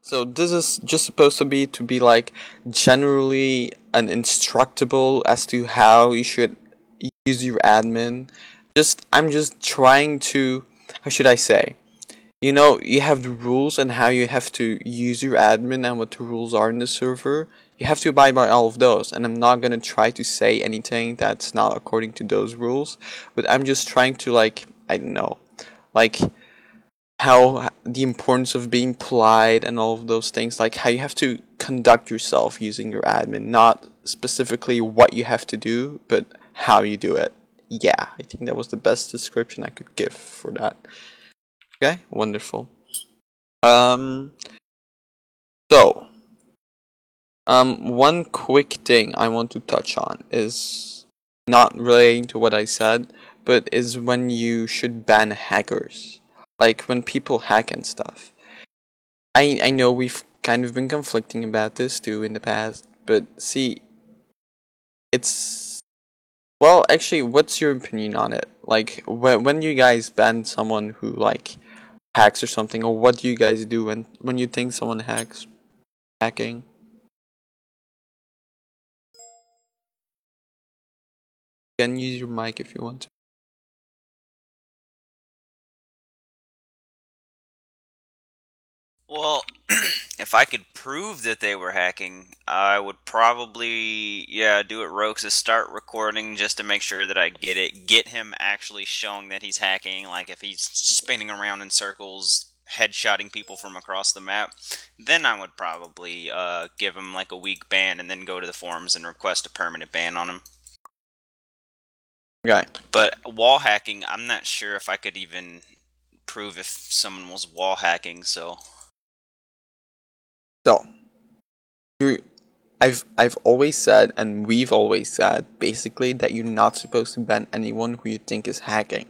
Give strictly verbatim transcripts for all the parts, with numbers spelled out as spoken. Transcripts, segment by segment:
So this is just supposed to be to be like generally an instructable as to how you should use your admin. Just I'm just trying to, how should I say? You know, you have the rules and how you have to use your admin and what the rules are in the server. You have to abide by all of those, and I'm not gonna try to say anything that's not according to those rules, but I'm just trying to like, I don't know, like how the importance of being polite and all of those things, like how you have to conduct yourself using your admin, not specifically what you have to do, but how you do it. Yeah, I think that was the best description I could give for that. Okay, wonderful. Um, so, um, one quick thing I want to touch on is not relating to what I said, but is when you should ban hackers. Like when people hack and stuff. I I know we've kind of been conflicting about this too in the past, but see, it's well, actually, what's your opinion on it? Like when when you guys ban someone who like hacks or something, or what do you guys do when when you think someone hacks hacking? You can use your mic if you want to. Well, if I could prove that they were hacking, I would probably, yeah, do what Rogues is start recording just to make sure that I get it. Get him actually showing that he's hacking, like if he's spinning around in circles, headshotting people from across the map. Then I would probably uh, give him like a week ban and then go to the forums and request a permanent ban on him. Okay. But wall hacking, I'm not sure if I could even prove if someone was wall hacking, so. So you I've I've always said, and we've always said, basically that you're not supposed to ban anyone who you think is hacking.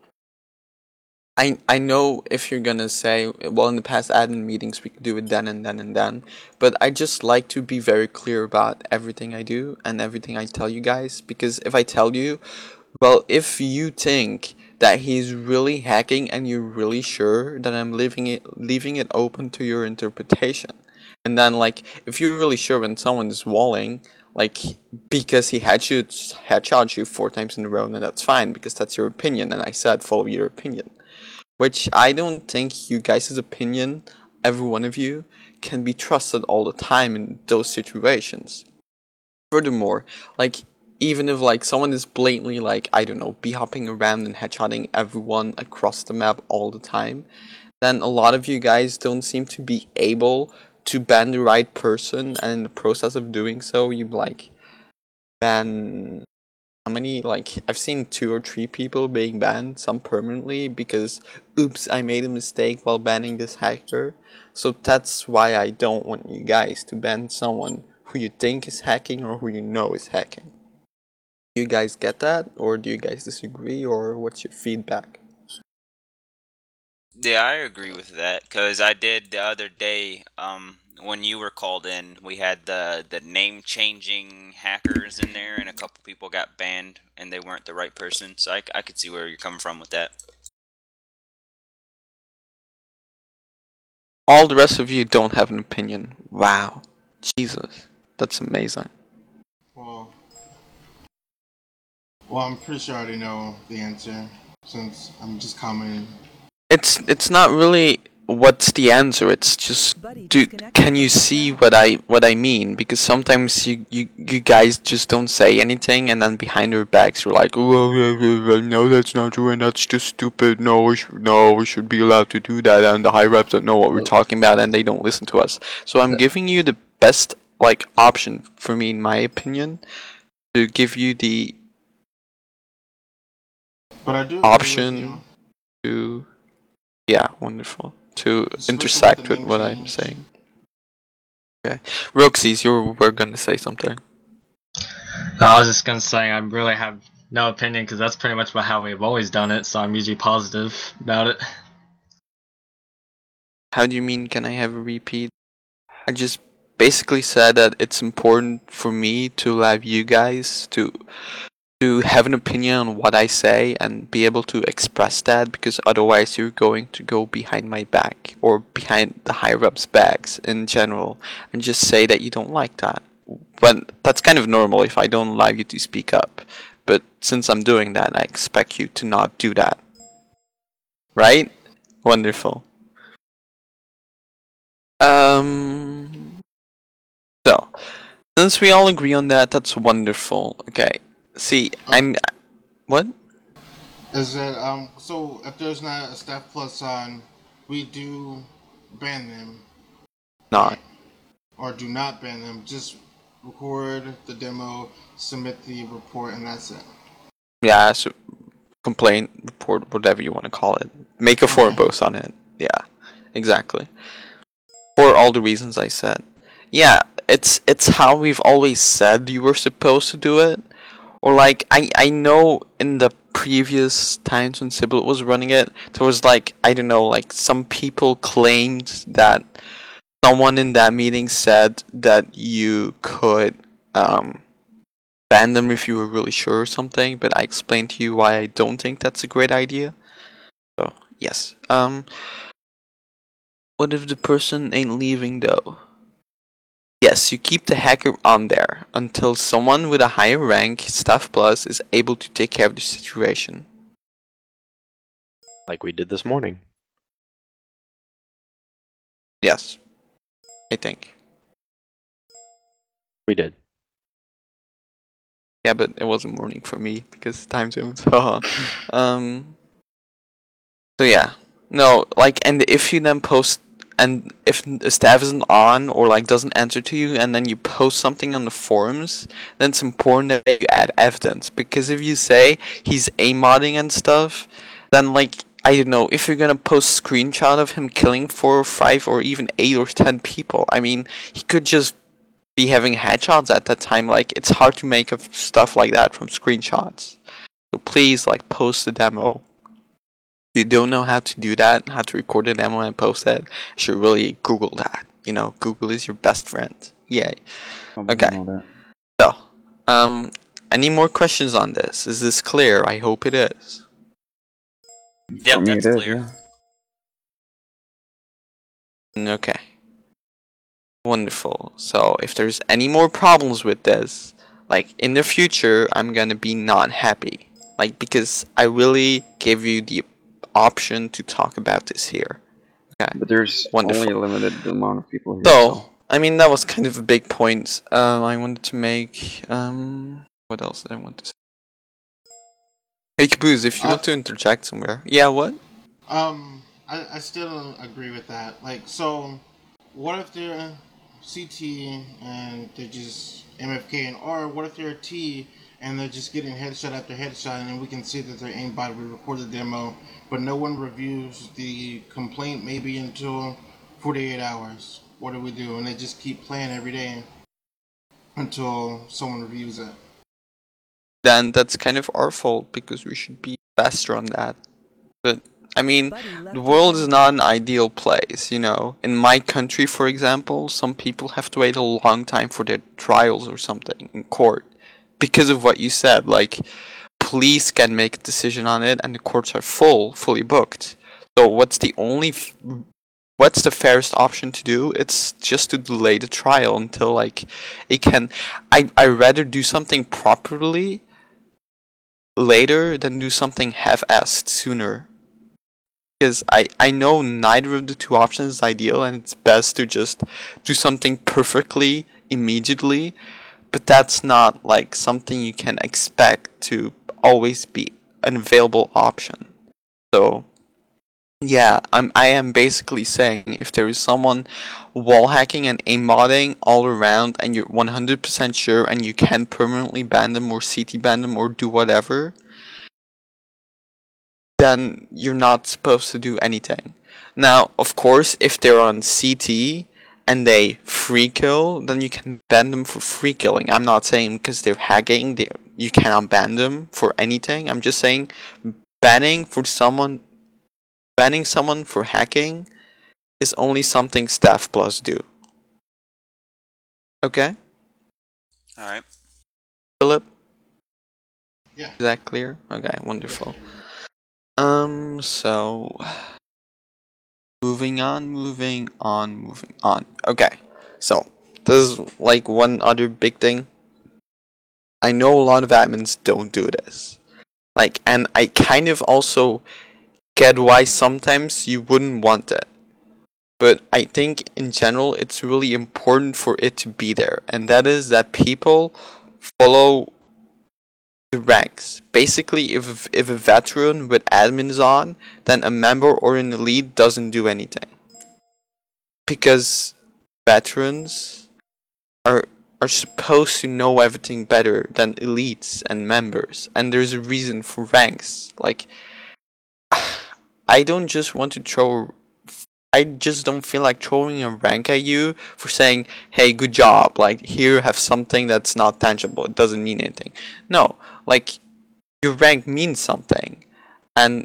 I I know if you're gonna say, well, in the past admin meetings we could do it then and then and then, but I just like to be very clear about everything I do and everything I tell you guys, because if I tell you, well, if you think that he's really hacking and you're really sure, then I'm leaving it leaving it open to your interpretation. And then like if you're really sure when someone's walling, like because he headshots headshots you four times in a row, then that's fine because that's your opinion, and I said follow your opinion. Which I don't think you guys' opinion, every one of you, can be trusted all the time in those situations. Furthermore, like even if like someone is blatantly like, I don't know, be hopping around and headshotting everyone across the map all the time, then a lot of you guys don't seem to be able to ban the right person, and in the process of doing so you like ban how many, like I've seen two or three people being banned, some permanently because oops, I made a mistake while banning this hacker. So that's why I don't want you guys to ban someone who you think is hacking or who you know is hacking. Do you guys get that, or do you guys disagree, or what's your feedback? Yeah, I agree with that because I did the other day. Um, when you were called in, we had the the name changing hackers in there, and a couple people got banned, and they weren't the right person. So I, I could see where you're coming from with that. All the rest of you don't have an opinion. Wow. Jesus. That's amazing. Well, well, I'm pretty sure I already know the answer since I'm just commenting. It's it's not really what's the answer. It's just, do can you see what I what I mean? Because sometimes you, you, you guys just don't say anything, and then behind your backs you're like, oh, no, that's not true, and that's just stupid. No, we should, no, we should be allowed to do that, and the high reps don't know what we're talking about, and they don't listen to us. So I'm giving you the best like option for me, in my opinion, to give you the But I do agree with you. option to, yeah, wonderful, to Especially with the intersect with name what I'm change. saying. Okay. Roxys, you were gonna say something. No, I was just gonna say I really have no opinion because that's pretty much how we've always done it. So I'm usually positive about it. How do you mean, can I have a repeat? I just basically said that it's important for me to allow you guys to to have an opinion on what I say and be able to express that, because otherwise you're going to go behind my back or behind the higher ups' backs in general and just say that you don't like that. But that's kind of normal if I don't allow you to speak up. But since I'm doing that, I expect you to not do that. Right? Wonderful. Um. So, since we all agree on that, that's wonderful. Okay. See, I'm. What? Is that um? So if there's not a staff plus on, we do ban them, Not. right? Or do not ban them. Just record the demo, submit the report, and that's it. Yeah, so complaint, report, whatever you want to call it. Make a forum Okay. post on it. Yeah, exactly. For all the reasons I said. Yeah, it's it's how we've always said you were supposed to do it. Or like I I know in the previous times when Sybil was running it, there was like I don't know, like some people claimed that someone in that meeting said that you could um ban them if you were really sure or something, but I explained to you why I don't think that's a great idea. So yes. Um what if the person ain't leaving though? Yes, you keep the hacker on there until someone with a higher rank, Staff Plus, is able to take care of the situation. Like we did this morning. Yes, I think. We did. Yeah, but it wasn't morning for me because time zones. Haha. um. So yeah, no, like, and if you then post, and if the staff isn't on or like doesn't answer to you, and then you post something on the forums, then it's important that you add evidence, because if you say he's aim-modding and stuff, then like I don't know, if you're gonna post screenshot of him killing four or five or even eight or ten people, I mean, he could just be having headshots at that time. Like, it's hard to make of stuff like that from screenshots. So please, like, post the demo. If you don't know how to do that, how to record a demo and post it, you should really Google that. You know, Google is your best friend. Yay. Okay. So, um, any more questions on this? Is this clear? I hope it is. Yep, For me that's it is, clear. yeah. Okay. Wonderful. So, if there's any more problems with this, like in the future, I'm gonna be not happy. Like, because I really gave you the option to talk about this here. Okay. But there's Wonderful. only a limited amount of people here. So, I mean, that was kind of a big point um, I wanted to make. Um, what else did I want to say? Hey, Caboose, if you Uh, want to interject somewhere. Yeah, what? Um, I, I still don't agree with that. Like, so, what if they're C T and they're just M F K, and or what if they're T and they're just getting headshot after headshot, and we can see that they're aimbot. We record the demo, but no one reviews the complaint maybe until forty-eight hours. What do we do? And they just keep playing every day until someone reviews it. Then that's kind of our fault because we should be faster on that. But, I mean, the world is not an ideal place, you know. In my country, for example, some people have to wait a long time for their trials or something in court because of what you said. Like, police can make a decision on it and the courts are full, fully booked. So what's the only f- what's the fairest option to do? It's just to delay the trial until like it can I I rather do something properly later than do something half-assed sooner. Because I, I know neither of the two options is ideal, and it's best to just do something perfectly immediately, but that's not like something you can expect to always be an available option. So yeah, I'm I am basically saying if there is someone wall hacking and aim modding all around and you're one hundred percent sure and you can permanently ban them or C T ban them or do whatever, then you're not supposed to do anything. Now, of course, if they're on C T and they free kill, then you can ban them for free killing. I'm not saying because they're hacking, they, you cannot ban them for anything. I'm just saying banning for someone, banning someone for hacking is only something Staff Plus do. Okay, All right. Philip? Yeah. Is that clear? Okay, wonderful. Um, so moving on, moving on, moving on. Okay, so this is like one other big thing. I know a lot of admins don't do this. Like, and I kind of also get why sometimes you wouldn't want it. But I think in general it's really important for it to be there, and that is that people follow the ranks. Basically, if if a veteran with admin is on, then a member or an elite doesn't do anything. Because veterans are are supposed to know everything better than elites and members, and there's a reason for ranks. Like, I don't just want to throw. I just don't feel like throwing a rank at you for saying, "Hey, good job." Like, here, have something that's not tangible. It doesn't mean anything. No, like, your rank means something, and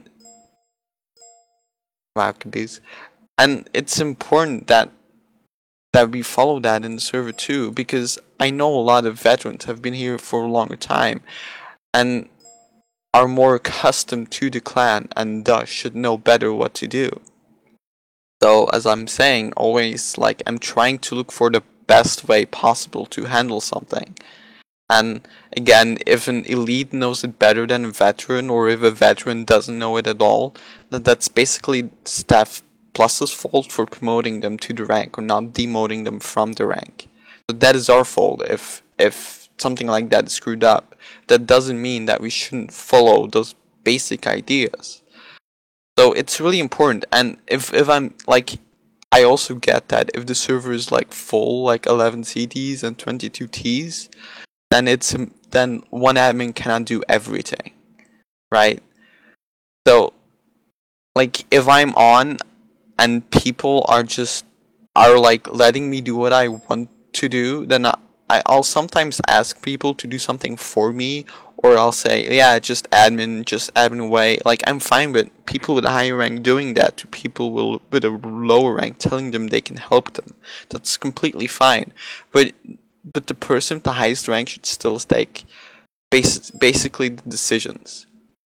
wow, Caboose. And it's important that that we follow that in the server too, because I know a lot of veterans have been here for a longer time, and are more accustomed to the clan, and thus should know better what to do. So, as I'm saying, always, like, I'm trying to look for the best way possible to handle something. And again, if an elite knows it better than a veteran, or if a veteran doesn't know it at all, then that's basically Staff Plus's fault for promoting them to the rank or not demoting them from the rank. So that is our fault if if something like that is screwed up. That doesn't mean that we shouldn't follow those basic ideas. So it's really important. And if if I'm like, I also get that if the server is like full, like eleven C Ts and twenty-two Ts, then it's then one admin cannot do everything, right? So, like, if I'm on and people are just are like letting me do what I want to do, then I, I I'll sometimes ask people to do something for me, or I'll say, yeah, just admin, just admin away. Like, I'm fine with people with a higher rank doing that to people with with a lower rank, telling them they can help them. That's completely fine, but but the person with the highest rank should still take bas- basically the decisions.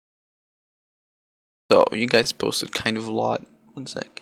So you guys posted kind of a lot. One sec.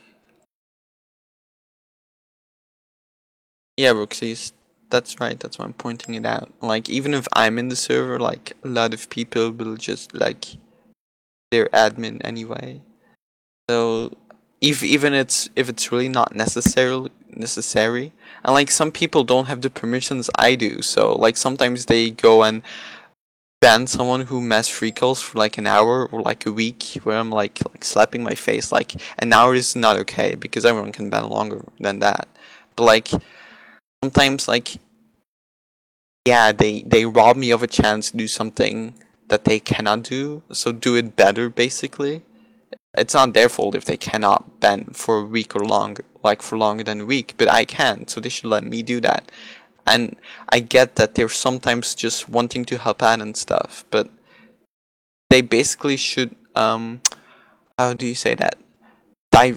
Yeah, Roxy's. That's right. That's why I'm pointing it out. Like, even if I'm in the server, like, a lot of people will just like their admin anyway. So if even it's if it's really not necessarily necessary, and like some people don't have the permissions I do, so like sometimes they go and ban someone who mass free calls for like an hour or like a week, where I'm like like slapping my face. Like, an hour is not okay because everyone can ban longer than that. But like sometimes, like, yeah, they they rob me of a chance to do something that they cannot do, so do it better basically. It's not their fault if they cannot ban for a week or longer, like for longer than a week, but I can, so they should let me do that. And I get that they're sometimes just wanting to help out and stuff, but they basically should, um, how do you say that? Di-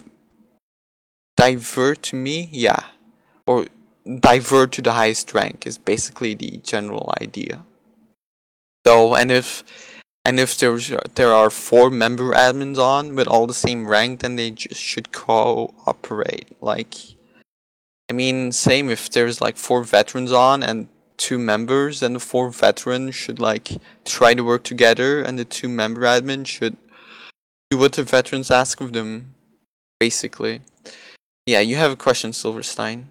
divert to me? Yeah. Or divert to the highest rank is basically the general idea. So, and if and if there's there are four member admins on with all the same rank, then they just should cooperate. Like, I mean, same if there's like four veterans on and two members, then the four veterans should like try to work together, and the two member admins should do what the veterans ask of them, basically. Yeah, you have a question, Silverstein.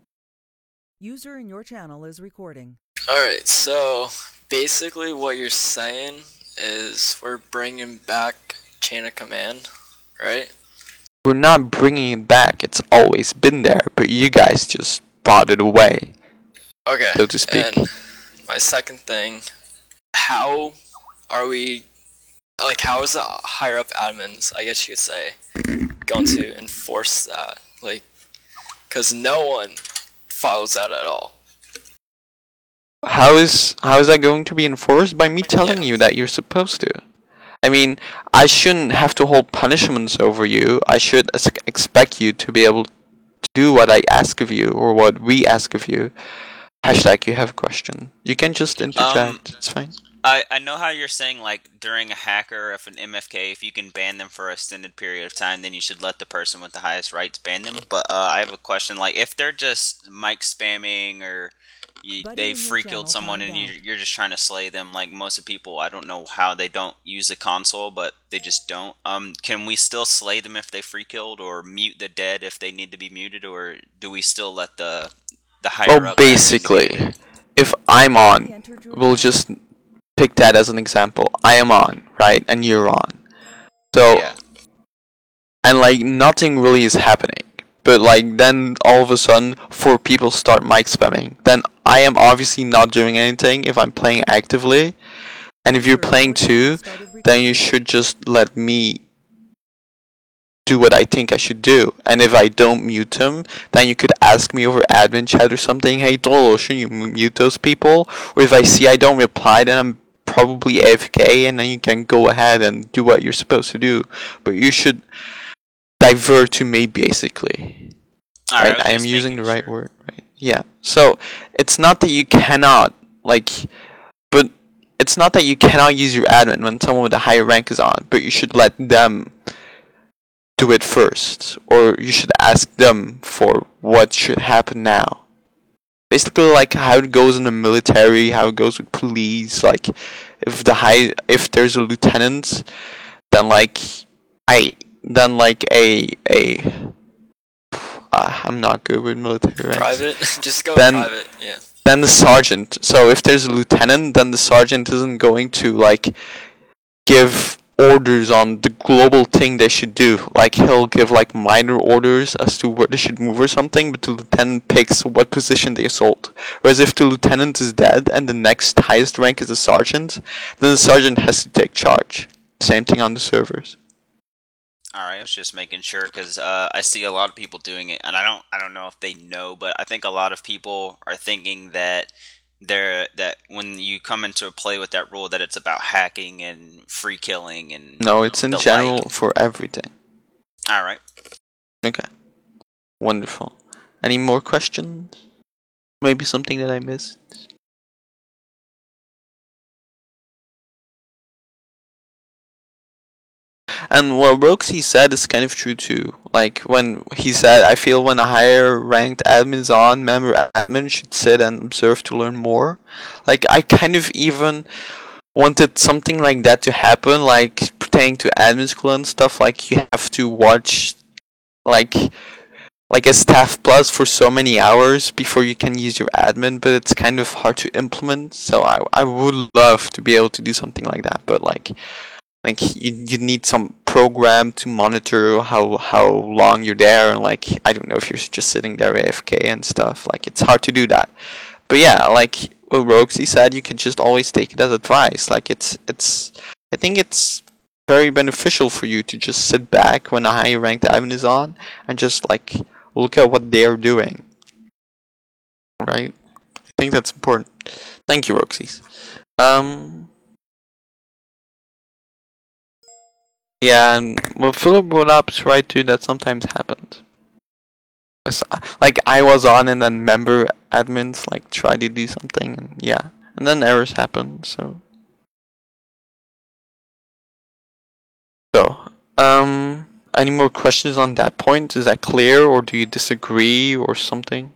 User in your channel is recording. Alright, so basically what you're saying is we're bringing back chain of command, right? We're not bringing it back, it's always been there, but you guys just brought it away, Okay, so to speak. and my second thing, how are we, like, how is the higher up admins, I guess you could say, going to enforce that? Like, because no one follows that at all. How is how is that going to be enforced? By me telling you that you're supposed to. I mean, I shouldn't have to hold punishments over you. I should ex- expect you to be able to do what I ask of you, or what we ask of you. Hashtag you have a question. You can just interject. Um, it's fine. I, I know how you're saying, like, during a hacker, if an M F K, if you can ban them for an extended period of time, then you should let the person with the highest rights ban them. But uh, I have a question. Like, if they're just mic spamming or you, Buddy they in your free killed channel someone timed and you, out. you're just trying to slay them, like most of people, I don't know how they don't use the console, but they just don't. Um, can we still slay them if they free killed, or mute the dead if they need to be muted, or do we still let the the higher Well, up admins do basically, it? if I'm Buddy on, entered your we'll channel. just pick that as an example. I am on, right, and you're on. So, Yeah. and like nothing really is happening. But like then all of a sudden, four people start mic spamming. Then I am obviously not doing anything if I'm playing actively. And if you're User in playing your channel too, started then you recording. should just let me do what I think I should do. And if I don't mute them, then you could ask me over admin chat or something, hey Dolo, should you m- mute those people? Or if I see I don't reply, then I'm probably A F K, and then you can go ahead and do what you're supposed to do. But you should divert to me, basically. All right, I Right? was I am just using making the right sure. word, right? Yeah. So it's not that you cannot, like, but it's not that you cannot use your admin when someone with a higher rank is on, but you should let them do it first, or you should ask them for what should happen now. Basically, like how it goes in the military, how it goes with police. Like, if the high, if there's a lieutenant, then like, I, then like a a. Uh, I'm not good with military ranks. Private? Just go Then- private, yeah. Then the sergeant. So if there's a lieutenant, then the sergeant isn't going to like give orders on the global thing they should do. Like he'll give like minor orders as to where they should move or something, but the lieutenant picks what position they assault. Whereas if the lieutenant is dead and the next highest rank is a sergeant, then the sergeant has to take charge. Same thing on the servers. All right, I was just making sure because uh, I see a lot of people doing it, and I don't, I don't know if they know, but I think a lot of people are thinking that they're that when you come into a play with that rule, that it's about hacking and free killing and No, it's in the general like. for everything. All right. Okay. Wonderful. Any more questions? Maybe something that I missed? And what Roxy said is kind of true too. Like when he said, I feel when a higher ranked admin is on, member admin should sit and observe to learn more. Like I kind of even wanted something like that to happen, like pertaining to admin school and stuff. Like you have to watch like like a staff plus for so many hours before you can use your admin, but it's kind of hard to implement. So I I would love to be able to do something like that, but like like you you need some program to monitor how how long you're there, and like I don't know if you're just sitting there A F K and stuff. Like it's hard to do that. But yeah, like what Roxy said, you can just always take it as advice. Like it's it's I think it's very beneficial for you to just sit back when a high ranked admin is on and just like look at what they're doing. Right? I think that's important. Thank you, Roxy. Um Yeah, and what Philip brought up is right too, that sometimes happens. It's, uh, Like I was on and then member admins like try to do something, and yeah. And then errors happen, so So um any more questions on that point? Is that clear, or do you disagree or something?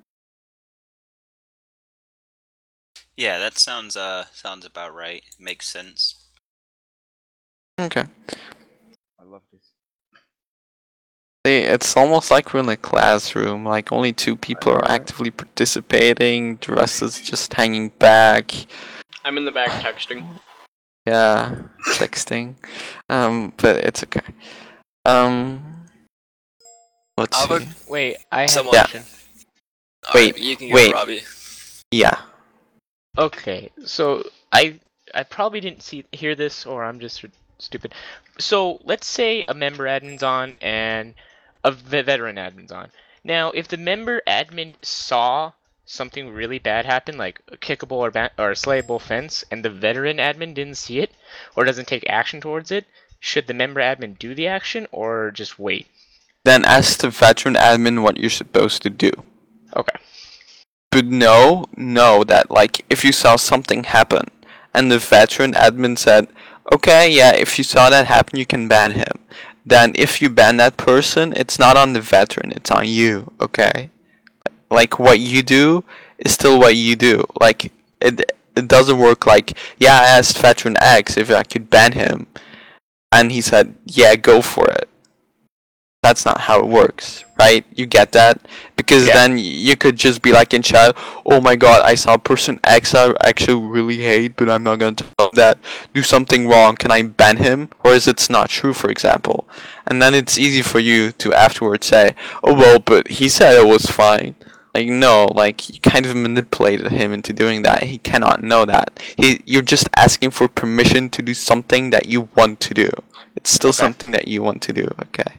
Yeah, that sounds uh sounds about right. Makes sense. Okay. I love this. See, it's almost like we're in a classroom, like only two people are know. actively participating, the rest is just hanging back. I'm in the back texting. Yeah, texting. Um, but it's okay. Um, let's How about- see. Wait, I have Someone- a Yeah. question. Alright, Wait, you can go, wait. Robbie. Yeah. Okay, so I I probably didn't see hear this, or I'm just r- stupid. So let's say a member admin's on and a ve- veteran admin's on. Now, if the member admin saw something really bad happen, like a kickable or ba- or a slayable fence, and the veteran admin didn't see it or doesn't take action towards it, should the member admin do the action or just wait? Then ask the veteran admin what you're supposed to do. Okay. But know, know that like if you saw something happen and the veteran admin said, okay, yeah, if you saw that happen, you can ban him. Then if you ban that person, it's not on the veteran, it's on you, okay? Like, what you do is still what you do. Like, it it doesn't work like, yeah, I asked veteran X if I could ban him, and he said, yeah, go for it. That's not how it works, right? You get that? Because Yeah. then you could just be like in chat, oh my god, I saw person X I actually really hate, but I'm not gonna tell them that. Do something wrong, can I ban him? Or is it's not true, for example? And then it's easy for you to afterwards say, oh well, but he said it was fine. Like, no, like, you kind of manipulated him into doing that. He cannot know that. He, you're just asking for permission to do something that you want to do. It's still Okay. something that you want to do, okay?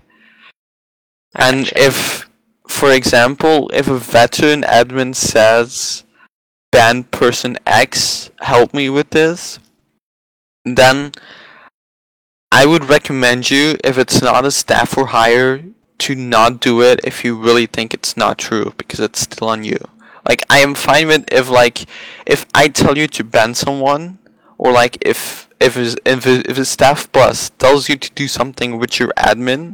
I And gotcha. if, for example, if a veteran admin says, ban person X, help me with this, then I would recommend you, if it's not a staff for hire, to not do it if you really think it's not true, because it's still on you. Like, I am fine with if, like, if I tell you to ban someone, or like if if a, if a, if a staff boss tells you to do something with your admin,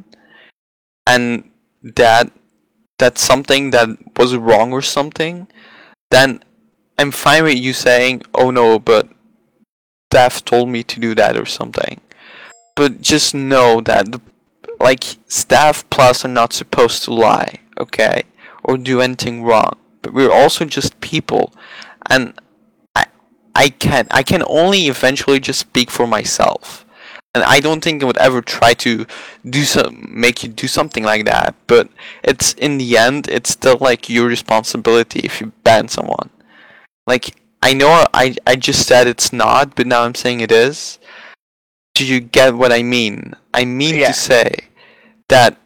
and that that's something that was wrong or something, then I'm fine with you saying, oh no, but staff told me to do that or something. But just know that, the, like, staff plus are not supposed to lie, okay? Or do anything wrong. But we're also just people. And I, I can I can only eventually just speak for myself. And I don't think I would ever try to do some make you do something like that. But it's in the end, it's still like your responsibility if you ban someone. Like, I know I I just said it's not, but now I'm saying it is. Do you get what I mean? I mean Yeah. to say that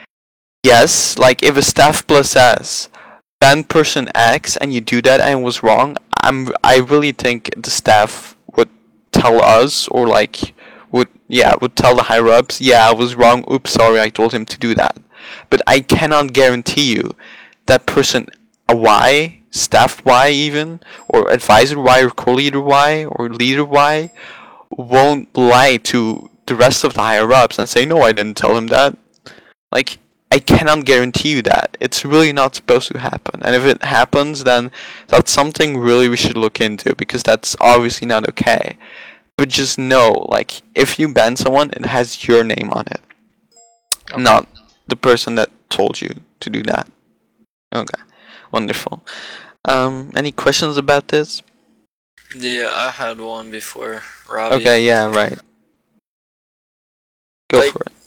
yes, like if a staff plus says ban person X and you do that and it was wrong, I'm I really think the staff would tell us, or like would yeah would tell the higher ups, yeah, I was wrong, oops, sorry, I told him to do that. But I cannot guarantee you that person a Y, staff Y even, or advisor Y, or co-leader Y, or leader Y won't lie to the rest of the higher ups and say, no, I didn't tell him that. Like, I cannot guarantee you that. It's really not supposed to happen. And if it happens, then that's something really we should look into, because that's obviously not okay. But just know, like, if you ban someone, it has your name on it. Okay. Not the person that told you to do that. Okay. Wonderful. Um, any questions about this? Yeah, I had one before, Robbie. Okay, yeah, right. Go Like- for it.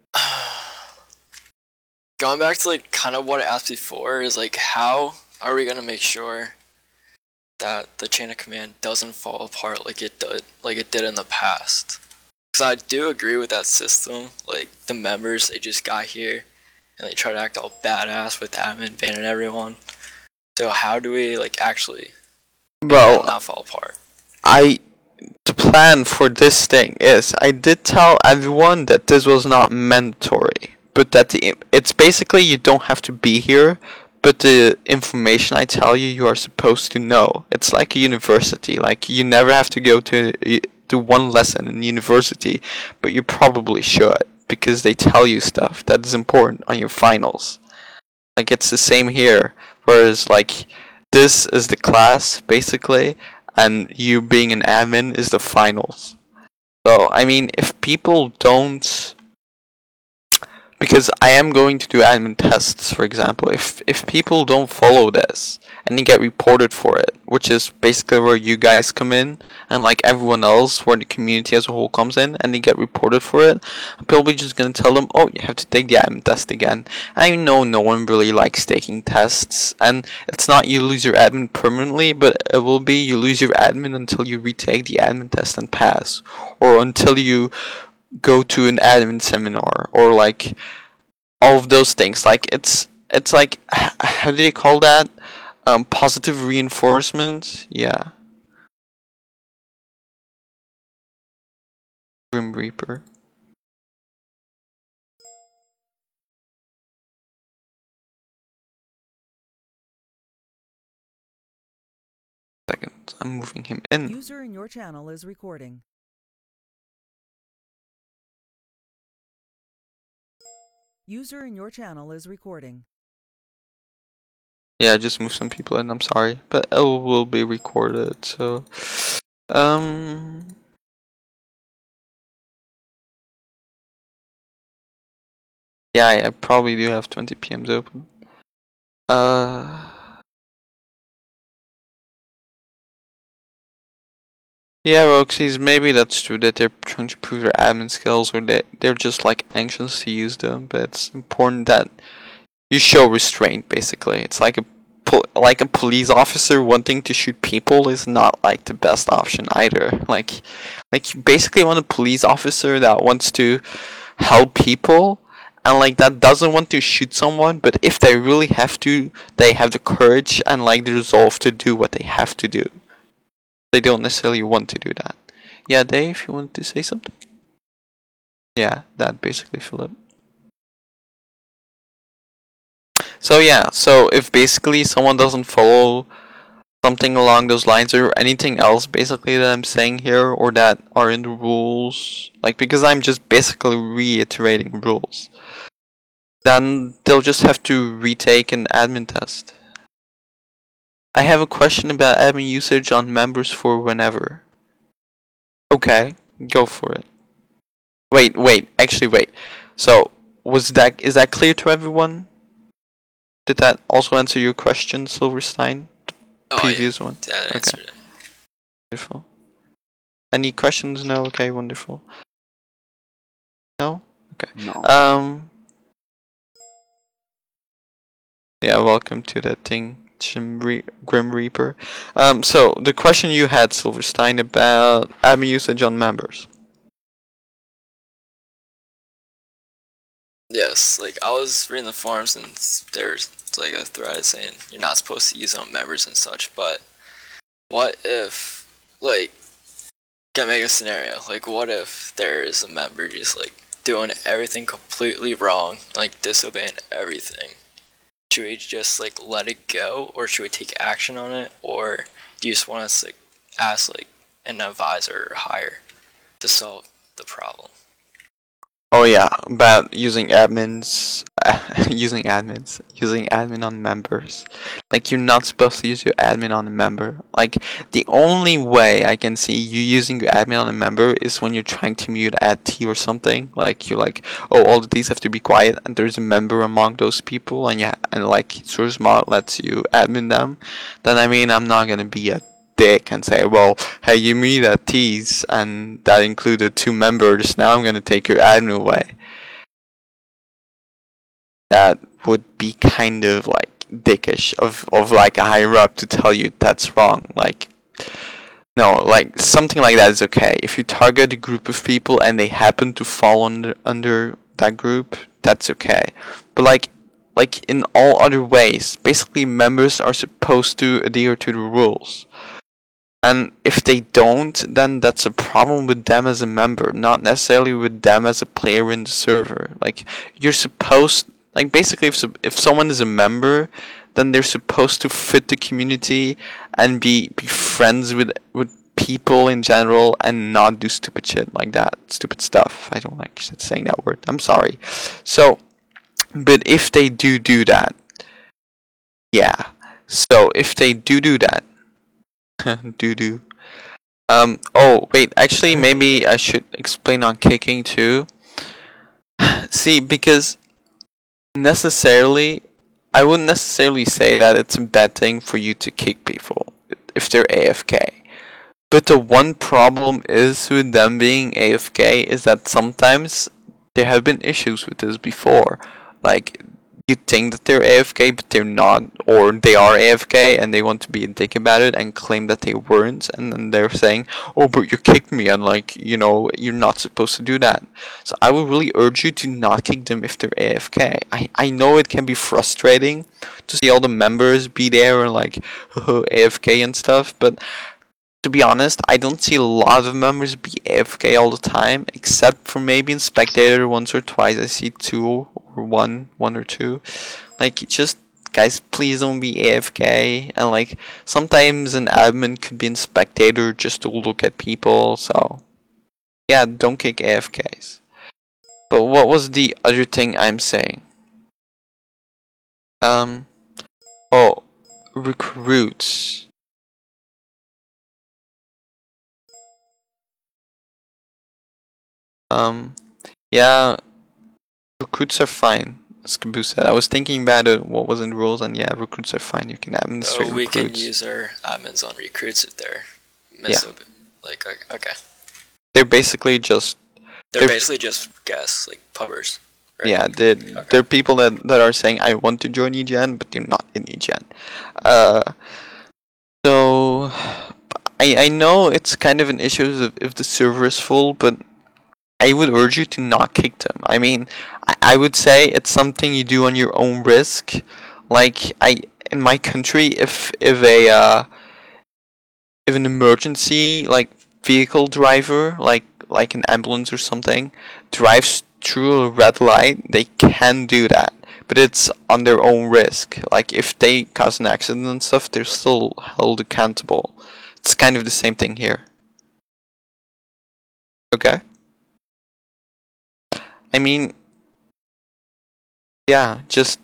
Going back to like kind of what I asked before is like, how are we gonna make sure that the chain of command doesn't fall apart like it did like it did in the past? Because I do agree with that system. Like, the members, they just got here and they try to act all badass with admin banning everyone. So how do we like actually Well, not fall apart? I the plan for this thing is I did tell everyone that this was not mandatory, but that the it's basically you don't have to be here, but the information I tell you you are supposed to know. It's like a university. Like, you never have to go to to one lesson in university, but you probably should, because they tell you stuff that is important on your finals. Like, it's the same here. Whereas, like, this is the class basically, and you being an admin is the finals. So, I mean, if people don't, because I am going to do admin tests, for example, if if people don't follow this and they get reported for it, which is basically where you guys come in, and like everyone else, where the community as a whole comes in, and they get reported for it, I'm probably just gonna tell them, oh, you have to take the admin test again. I know no one really likes taking tests, and it's not you lose your admin permanently, but it will be you lose your admin until you retake the admin test and pass, or until you go to an admin seminar, or like all of those things. Like, it's it's like, h- how do they call that? Um, positive reinforcement. Yeah. Grim Reaper. Second. I'm moving him in. User in your channel is recording. User in your channel is recording. Yeah, I just moved some people in, I'm sorry. But it will be recorded, so... Um... Yeah, I probably do have twenty P Ms open. Uh... Yeah, Roxies, maybe that's true that they're trying to prove their admin skills or they, they're just like anxious to use them, but it's important that you show restraint, basically. It's like a pol- like a police officer wanting to shoot people is not like the best option either. Like, like you basically want a police officer that wants to help people and like that doesn't want to shoot someone, but if they really have to, they have the courage and like the resolve to do what they have to do. They don't necessarily want to do that. Yeah, Dave, you want to say something? Yeah, that basically, Philip. So yeah, so if basically someone doesn't follow something along those lines or anything else basically that I'm saying here or that are in the rules, like because I'm just basically reiterating rules, then they'll just have to retake an admin test. I have a question about admin usage on members for whenever. Okay, go for it. Wait, wait, actually wait. So, was that is that clear to everyone? Did that also answer your question, Silverstein? The Oh, previous yeah. one? That Okay. answered it. Wonderful. Any questions? No? Okay, wonderful. No? Okay. No. Um. Yeah, welcome to that thing, Jim Re- Grim Reaper. Um, so, the question you had, Silverstein, about admin usage on members. Yes, like I was reading the forums and there's like a thread saying you're not supposed to use it on members and such, but what if, like, can make a scenario, like what if there is a member just like doing everything completely wrong, like disobeying everything? Should we just like let it go, or should we take action on it, or do you just want us to like, ask like an advisor or higher to solve the problem? Oh yeah, about using admins, using admins, using admin on members. Like you're not supposed to use your admin on a member. Like the only way I can see you using your admin on a member is when you're trying to mute add T or something. Like you're like, oh, all the Ts have to be quiet, and there's a member among those people, and yeah, and like Source Mod lets you admin them. Then I mean, I'm not gonna be a dick and say, well, hey, you meet at T's and that included two members, now I'm gonna take your admin away. That would be kind of like dickish of, of like a higher up to tell you that's wrong. Like, no, like something like that is okay. If you target a group of people and they happen to fall under under that group, that's okay. But like like in all other ways, basically members are supposed to adhere to the rules. And if they don't, then that's a problem with them as a member, not necessarily with them as a player in the server. Like, you're supposed, like, basically, if if someone is a member, then they're supposed to fit the community and be be friends with with people in general and not do stupid shit like that, stupid stuff. I don't like saying that word. I'm sorry. So, but if they do do that, yeah. So if they do do that. Doo doo. Um. Oh wait. Actually, maybe I should explain on kicking too. See, because necessarily, I wouldn't necessarily say that it's a bad thing for you to kick people if they're A F K. But the one problem is with them being A F K is that sometimes there have been issues with this before. Like, you think that they're A F K, but they're not, or they are A F K and they want to be a dick about it and claim that they weren't, and then they're saying, oh, but you kicked me, and like, you know, you're not supposed to do that. So I would really urge you to not kick them if they're A F K. I, I know it can be frustrating to see all the members be there and like, A F K and stuff, but to be honest, I don't see a lot of members be A F K all the time, except for maybe in Spectator once or twice. I see two or one, one or two. Like, just guys, please don't be A F K. And like sometimes an admin could be in spectator just to look at people. So yeah, don't kick A F Ks. But what was the other thing I'm saying? Um. Oh, recruits. Um. Yeah, recruits are fine. As Caboose said, I was thinking about it, what was in the rules, and yeah, recruits are fine. You can administrate So we can recruits. use our admins on recruits if they're Yeah. missing. Like okay, okay. They're basically just They're, They're- basically just guests, like pubbers. Right? yeah. They're, Okay. they're people that that are saying I want to join E G N, but they're not in E G N. Uh. So I I know it's kind of an issue if, if the server is full, but I would urge you to not kick them. I mean, I, I would say it's something you do on your own risk. Like I in my country, if if a uh, if an emergency like vehicle driver, like like an ambulance or something, drives through a red light, they can do that, but it's on their own risk. Like if they cause an accident and stuff, they're still held accountable. It's kind of the same thing here. Okay. I mean, yeah, just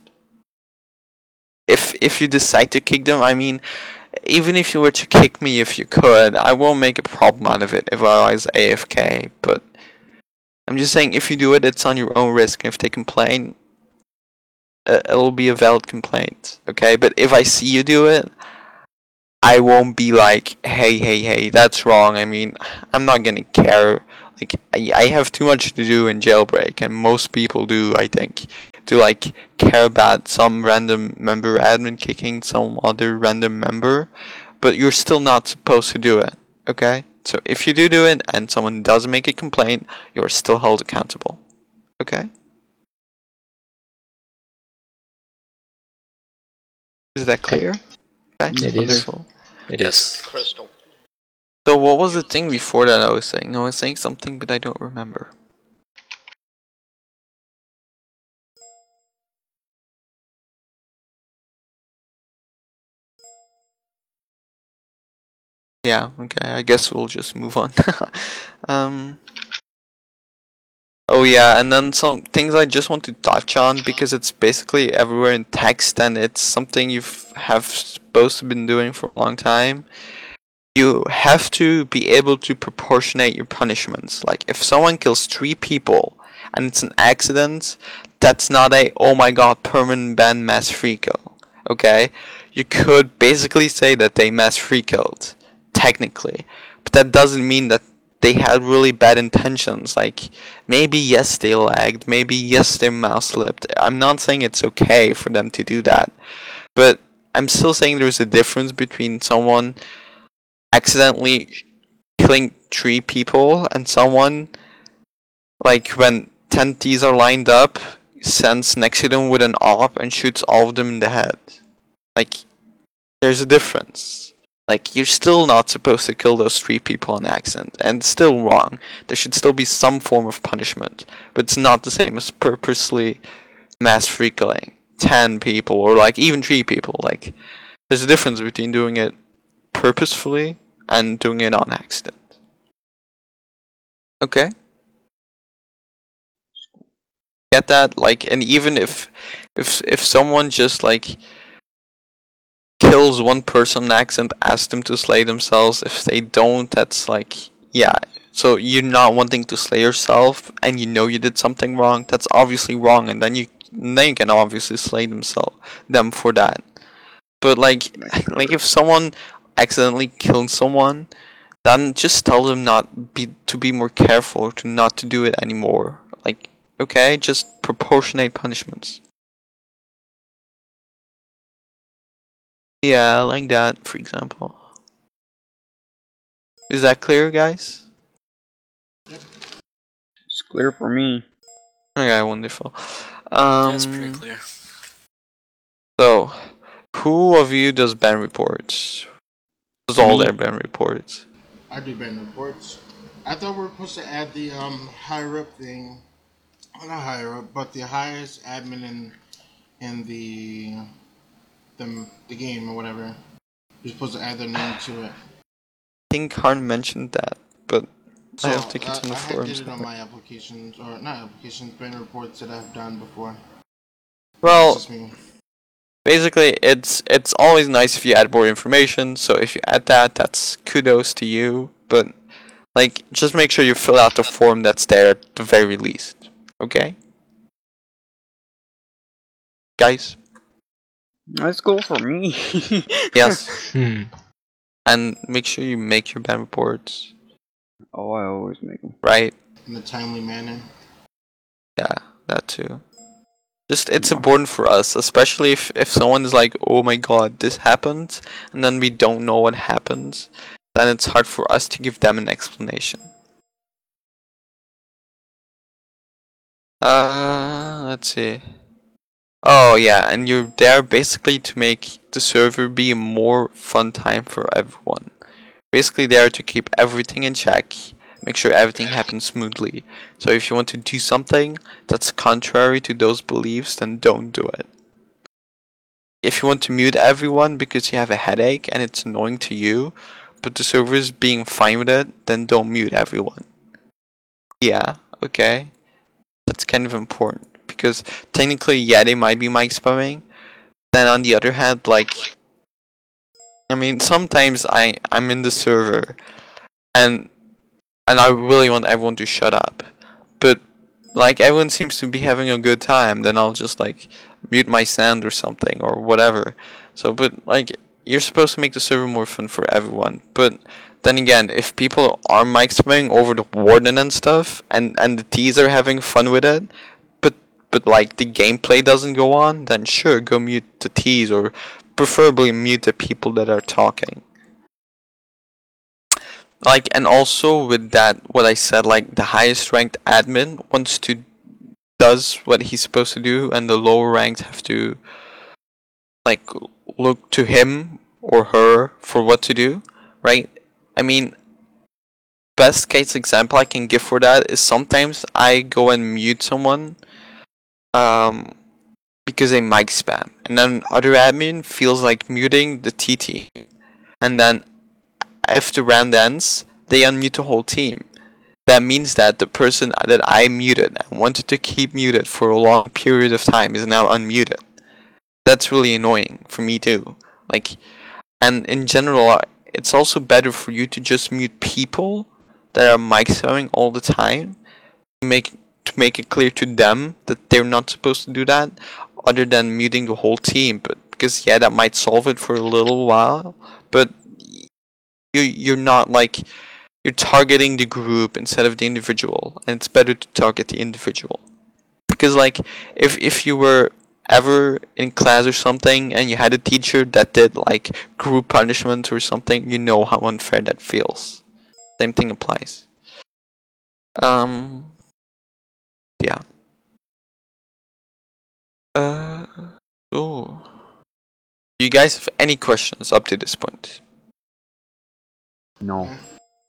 if if you decide to kick them, I mean, even if you were to kick me, if you could, I won't make a problem out of it if I was A F K. But I'm just saying, if you do it, it's on your own risk. And if they complain, uh, it'll be a valid complaint. Okay. But if I see you do it, I won't be like, hey, hey, hey, that's wrong. I mean, I'm not gonna care. Like, I, I have too much to do in Jailbreak, and most people do, I think, to like care about some random member admin kicking some other random member, but you're still not supposed to do it, okay? So if you do do it and someone does make a complaint, you're still held accountable, okay? Is that clear? Okay, It is. wonderful. It Yes. Crystal. So what was the thing before that I was saying? I was saying something, but I don't remember. Yeah, okay, I guess we'll just move on. um. Oh yeah, and then some things I just want to touch on because it's basically everywhere in text and it's something you have supposed to been doing for a long time. You have to be able to proportionate your punishments. Like if someone kills three people and it's an accident, that's not a oh my god permanent ban mass free kill. Okay? You could basically say that they mass free killed, technically. But that doesn't mean that they had really bad intentions. Like maybe yes they lagged, maybe yes their mouse slipped. I'm not saying it's okay for them to do that. But I'm still saying there's a difference between someone accidentally killing three people and someone like when ten T's are lined up stands next to them with an op and shoots all of them in the head. Like there's a difference. Like you're still not supposed to kill those three people on accident, and it's still wrong. There should still be some form of punishment, but it's not the same as purposely mass free killing ten people or like even three people. Like there's a difference between doing it purposefully and doing it on accident. Okay? Get that? Like, and even if if if someone just like kills one person on accident, ask them to slay themselves. If they don't, that's like yeah. So you're not wanting to slay yourself, and you know you did something wrong. That's obviously wrong, and then you then you can obviously slay themselves them for that. But like like if someone accidentally killed someone, then just tell them not be to be more careful, to not to do it anymore. Like okay, just proportionate punishments. Yeah, like that, for example. Is that clear, guys? It's clear for me. Okay, wonderful. Um, That's pretty clear. So, who of you does ban reports? Does all Me. their ban reports? I do ban reports. I thought we were supposed to add the um higher up thing. Well, not higher up, but the highest admin in in the them the game or whatever. You're supposed to add their name to it. I think Karn mentioned that, but So I don't think it's uh, in the I had forums. did it on my applications, or not applications, but in reports that I've done before. Well, It's just me. basically, it's it's always nice if you add more information. So if you add that, that's kudos to you. But like, just make sure you fill out the form that's there at the very least. Okay, guys. That's cool for me. Yes, Hmm. and make sure you make your ban reports Oh, I always make them. right. In a timely manner. Yeah, that too. Just it's important for us, especially if if someone is like, "Oh my God, this happened," and then we don't know what happens, then it's hard for us to give them an explanation. Uh, let's see. Oh yeah, and you're there basically to make the server be a more fun time for everyone. Basically there to keep everything in check, make sure everything happens smoothly. So if you want to do something that's contrary to those beliefs, then don't do it. If you want to mute everyone because you have a headache and it's annoying to you, but the server is being fine with it, then don't mute everyone. Yeah, okay. That's kind of important. Because technically, yeah, they might be mic spamming. Then on the other hand, like, I mean, sometimes I I'm in the server, and and I really want everyone to shut up, but like everyone seems to be having a good time. Then I'll just like mute my sound or something or whatever. So, but like you're supposed to make the server more fun for everyone. But then again, if people are mic spamming over the warden and stuff, and and the T's are having fun with it, but like the gameplay doesn't go on, then sure, go mute the T's or preferably mute the people that are talking. Like, and also with that, what I said, like the highest ranked admin wants to does what he's supposed to do, and the lower ranked have to like look to him or her for what to do, right? I mean, best case example I can give for that is sometimes I go and mute someone um because they mic spam, and then other admin feels like muting the T T, and then if the round ends, they unmute the whole team. That means that the person that I muted and wanted to keep muted for a long period of time is now unmuted. That's really annoying for me too. Like, and in general, it's also better for you to just mute people that are mic spamming all the time, to make to make it clear to them that they're not supposed to do that, other than muting the whole team. But because yeah, that might solve it for a little while, but you you're not like you're targeting the group instead of the individual, and it's better to target the individual. Because like if if you were ever in class or something and you had a teacher that did like group punishment or something, you know how unfair that feels. Same thing applies. Um yeah. Uh oh. Do you guys have any questions up to this point? No.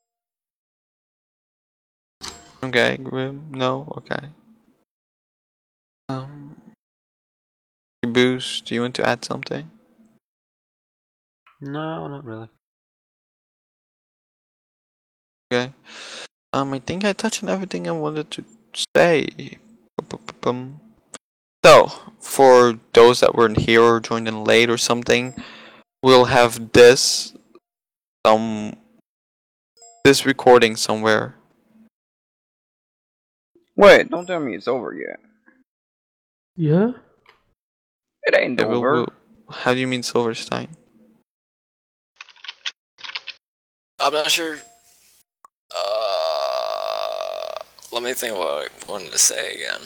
Okay, Grim? No? Okay. Um Boost, do you want to add something? No, not really. Okay. Um, I think I touched on everything I wanted to say. Bum-bum-bum. So, for those that weren't here or joined in late or something, we'll have this um this recording somewhere. Wait, don't tell me it's over yet. Yeah? It ain't Yeah, we'll- over. we'll- how do you mean Silverstein? I'm not sure. Uh, let me think what I wanted to say again.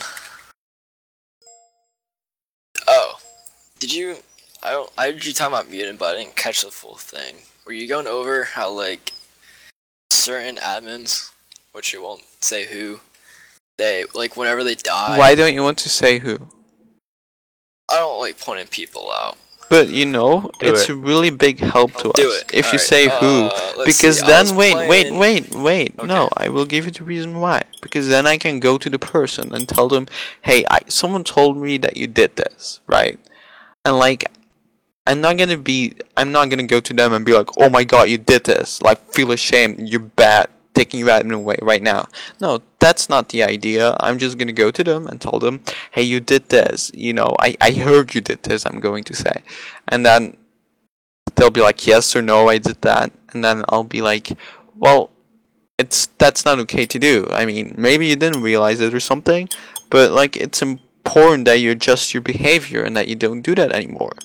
Oh, did you? I don't. I heard you talking about mutant, but I didn't catch the full thing. Were you going over how like certain admins, which you won't say who, they like whenever they die. Why don't you want to say who? I don't like pointing people out. But you know, Do it's it. a really big help to Do us it. if you Alright, say who. uh, let's Because see, I then, was wait, wait, playing- wait, wait. No, I will give you the reason why. Because then I can go to the person and tell them, hey, I someone told me that you did this, right? And like, I'm not gonna be. I'm not gonna go to them and be like, "Oh my God, you did this!" Like, feel ashamed. You're bad. Taking your admin away right now. No, that's not the idea. I'm just gonna go to them and tell them, "Hey, you did this. You know, I I heard you did this." I'm going to say, and then they'll be like, "Yes or no, I did that," and then I'll be like, "Well, it's that's not okay to do. I mean, maybe you didn't realize it or something, but like, it's important that you adjust your behavior and that you don't do that anymore."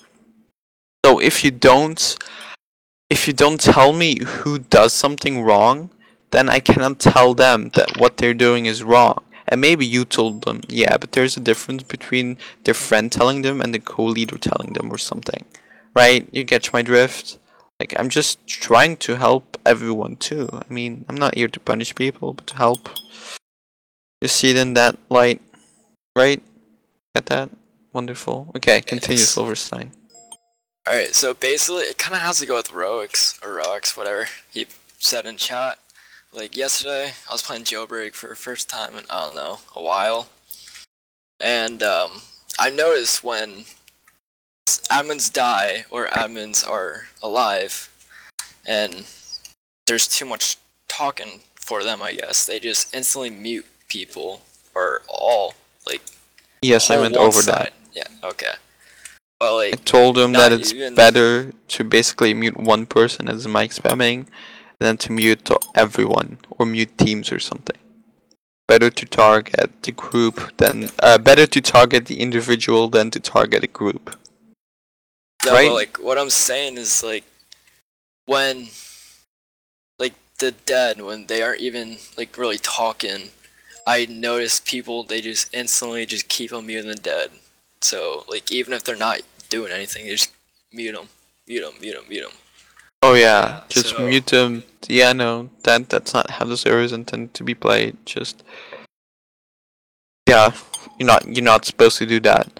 So if you don't, if you don't tell me who does something wrong, then I cannot tell them that what they're doing is wrong. And maybe you told them, yeah, but there's a difference between their friend telling them and the co-leader telling them or something, right? You catch my drift? Like, I'm just trying to help everyone too. I mean, I'm not here to punish people, but to help. You see it in that light, right? Get that? Wonderful. Okay, continue, Yes. Silverstein. Alright, so basically, it kind of has to go with Roix, or Roix, whatever he said in chat. Like, yesterday, I was playing Jailbreak for the first time in, I don't know, a while. And, um, I noticed when admins die, or admins are alive, and there's too much talking for them, I guess, they just instantly mute people, or all, like, Yes, I whole went one over side. that. Yeah, okay. But, like, I told them not that it's even- better to basically mute one person as mic spamming than to mute to everyone or mute teams or something. Better to target the group than uh, better to target the individual than to target a group. No, Right? but like what I'm saying is like when like the dead when they aren't even like really talking, I notice people they just instantly just keep on muting the dead. So like even if they're not doing anything, they just mute them, mute them, mute them, mute them. Oh yeah, just so- mute them. Yeah, no, that that's not how the server is intended to be played. Just yeah, you're not you're not supposed to do that.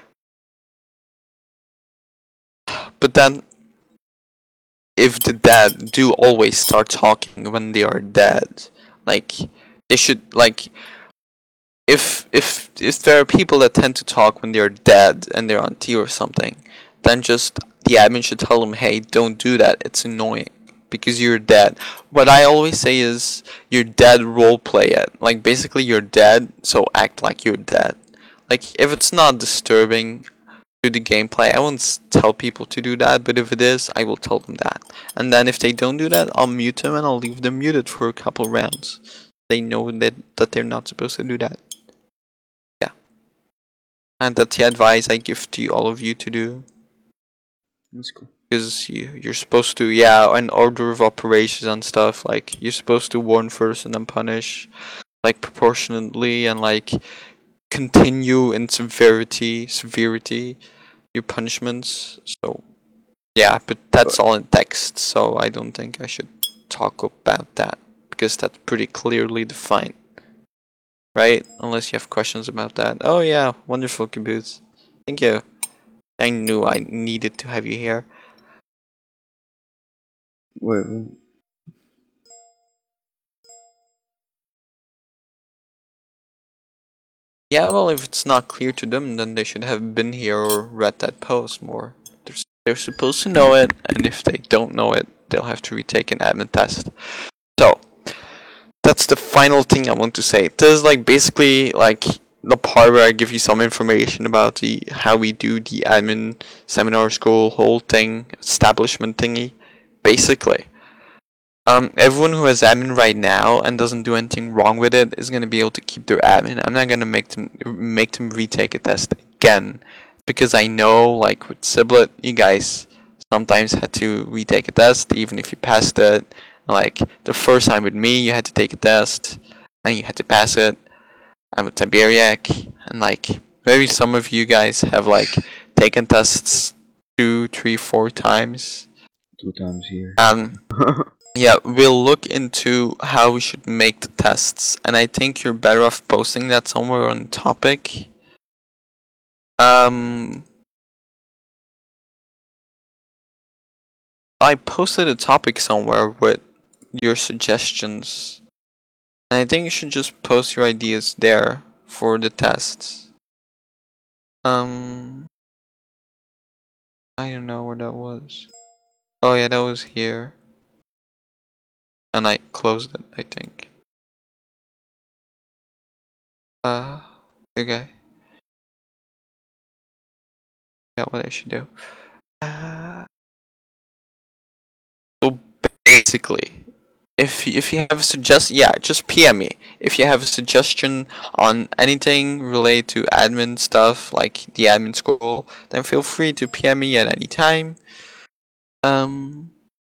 But then, if the dead do always start talking when they are dead, like they should like. If if if there are people that tend to talk when they're dead and they're on T or something, then just the admin should tell them, hey, don't do that. It's annoying because you're dead. What I always say is you're dead. Role play it. Like basically you're dead, so act like you're dead. Like if it's not disturbing to the gameplay, I won't s- tell people to do that. But if it is, I will tell them that. And then if they don't do that, I'll mute them and I'll leave them muted for a couple rounds. They know that that they're not supposed to do that. And that's the advice I give to all of you to do. That's cool. Because you, you're supposed to, yeah, an order of operations and stuff. Like, you're supposed to warn first and then punish, like, proportionately, and, like, continue in severity, severity, your punishments. So, yeah, but that's all in text, so I don't think I should talk about that. Because that's pretty clearly defined. Right? Unless you have questions about that. Oh yeah, wonderful, Caboose. Thank you. I knew I needed to have you here. Wait, wait. Yeah, well, if it's not clear to them, then they should have been here or read that post more. They're, they're supposed to know it, and if they don't know it, they'll have to retake an admin test. So, that's the final thing I want to say. This is like basically like the part where I give you some information about the how we do the admin seminar school whole thing, establishment thingy. Basically. Um, everyone who has admin right now and doesn't do anything wrong with it is gonna be able to keep their admin. I'm not gonna make them make them retake a test again because I know, like with Siblet, you guys sometimes had to retake a test even if you passed it. Like the first time with me, you had to take a test and you had to pass it. And with Tiberiac, and like maybe some of you guys have like taken tests two, three, four times. Two times here. Um. Yeah, we'll look into how we should make the tests, and I think you're better off posting that somewhere on topic. Um, I posted a topic somewhere with your suggestions, and I think you should just post your ideas there for the tests. Um, I don't know where that was. Oh yeah, that was here. And I closed it, I think. Uh, okay. Yeah, what I should do. Uh, so basically, if if you have a suggest, yeah, just P M me. If you have a suggestion on anything related to admin stuff, like the admin school, then feel free to P M me at any time. Um,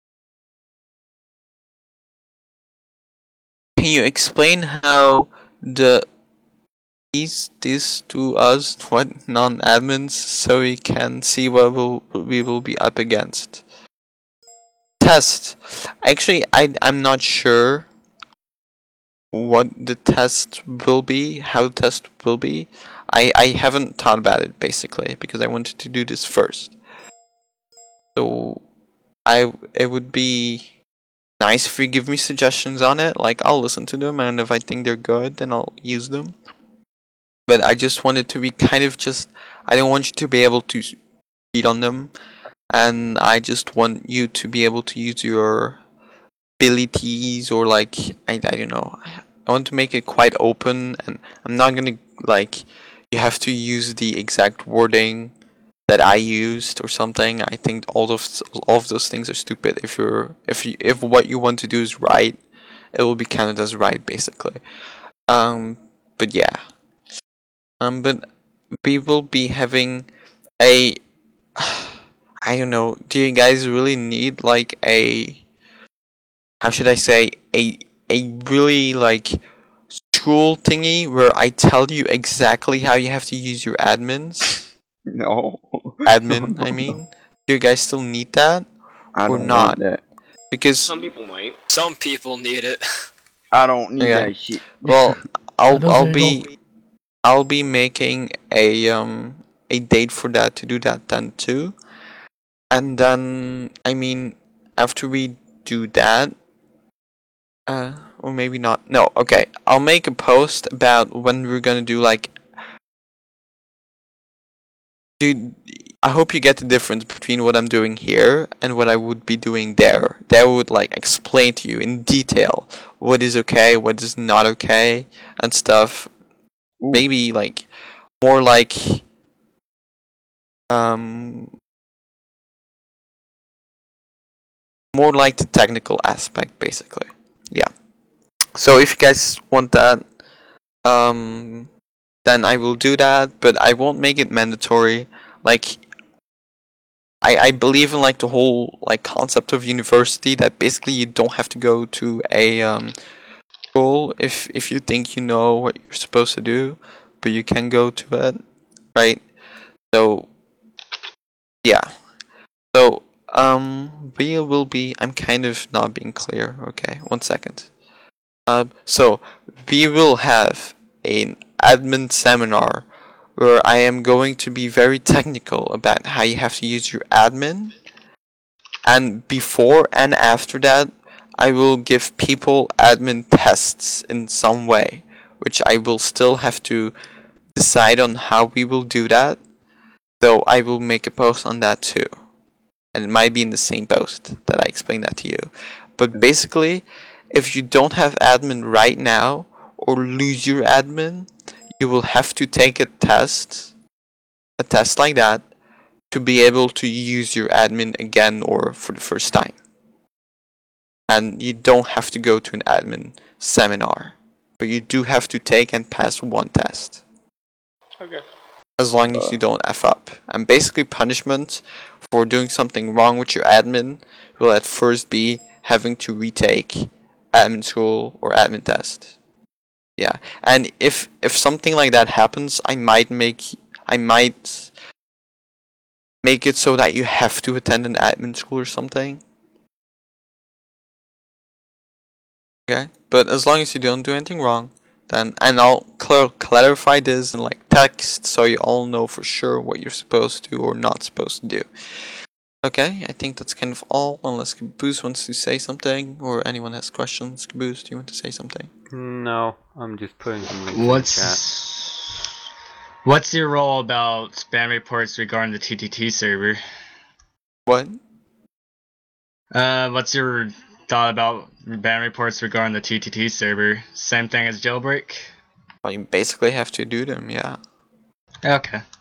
can you explain how the these these to us what non-admins so we can see what we'll, we will be up against? Test. Actually, I I'm not sure what the test will be, how the test will be. I I haven't thought about it basically because I wanted to do this first. So I it would be nice if you give me suggestions on it. Like I'll listen to them, and if I think they're good, then I'll use them. But I just want it to be kind of just. I don't want you to be able to read on them, and I just want you to be able to use your abilities or like I, I don't know. I want to make it quite open, and I'm not gonna like you have to use the exact wording that I used or something. I think all of all of those things are stupid. If you're if you if what you want to do is right, it will be counted as right basically. Um, but yeah. Um, but we will be having a. I don't know. Do you guys really need like a? How should I say a a really like school thingy where I tell you exactly how you have to use your admins? No. Admin, I mean. Do you guys still need that I or don't not? want that. Because Some people might. Some people need it. I don't need Yeah. that shit. well, I'll doesn't I'll know. be I'll be making a um a date for that to do that then too. And then I mean after we do that uh or maybe not. No, okay. I'll make a post about when we're gonna do like dude I hope you get the difference between what I'm doing here and what I would be doing there. That would like explain to you in detail what is okay, what is not okay and stuff. Ooh. Maybe like more like um more like the technical aspect basically. Yeah. So if you guys want that, um then I will do that, but I won't make it mandatory. Like I, I believe in like the whole like concept of university that basically you don't have to go to a um school if if you think you know what you're supposed to do, but you can go to it, right? So yeah. So um we will be I'm kind of not being clear. Okay, one second. Um so we will have an admin seminar where I am going to be very technical about how you have to use your admin. And before and after that, I will give people admin tests in some way, which I will still have to decide on how we will do that. So I will make a post on that too. And it might be in the same post that I explain that to you. But basically, if you don't have admin right now or lose your admin, you will have to take a test, a test like that, to be able to use your admin again or for the first time. And you don't have to go to an admin seminar, but you do have to take and pass one test. Okay. As long as you don't F up. And basically punishment for doing something wrong with your admin will at first be having to retake admin school or admin test. Yeah. And if if something like that happens, I might make I might make it so that you have to attend an admin school or something. Okay? But as long as you don't do anything wrong, then and I'll cl- clarify this in like text so you all know for sure what you're supposed to or not supposed to do. Okay, I think that's kind of all, unless Caboose wants to say something or anyone has questions. Caboose, do you want to say something? No, I'm just putting some links in the chat. What's what's your role about spam reports regarding the T T T server? What? Uh, what's your thought about ban reports regarding the T T T server? Same thing as jailbreak? Well, you basically have to do them, yeah. Okay.